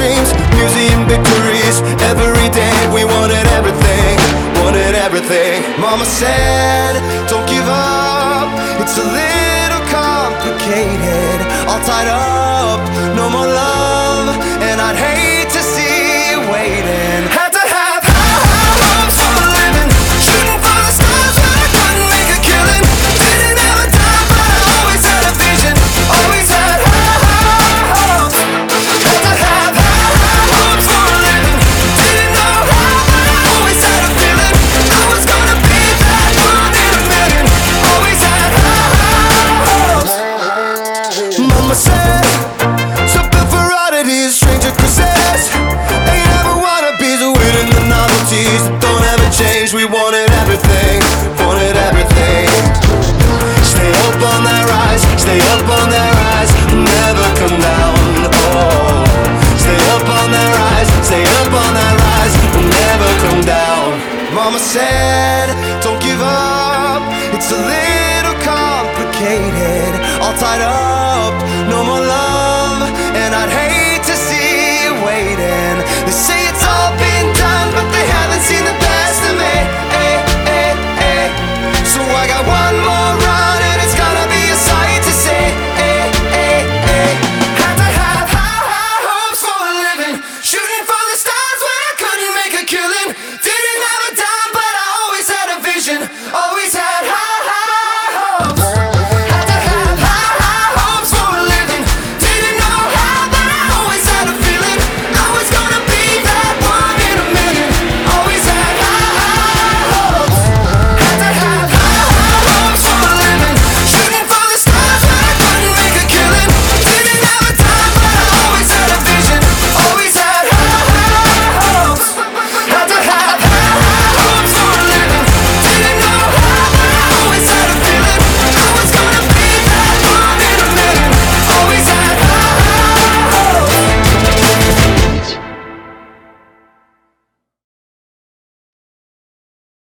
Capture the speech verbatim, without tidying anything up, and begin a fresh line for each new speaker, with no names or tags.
dreams, museum victories. Every day we wanted everything, wanted everything. Mama said, don't give up, it's a little complicated. All tied up, no more love, and I'd hate to see you waiting. Had to have high, high hopes for a living, shooting for the stars but I couldn't make a killing. Didn't have a time but I always had a vision, always had high, high hopes. Had to have high, high hopes for a living, didn't know how but I always had a feeling I was gonna be that one in a million. Always had high, high hopes. Mama said, so built for oddities, stranger cruises. Ain't ever wannabes, winning the novelties that don't ever change. We wanted everything, wanted everything. Stay up on that rise, stay up on that rise, never come down. Oh, stay up on that rise, stay up on that rise, never come down. Mama said, don't give up, it's a little complicated. All tied up, no more love, and I'd hate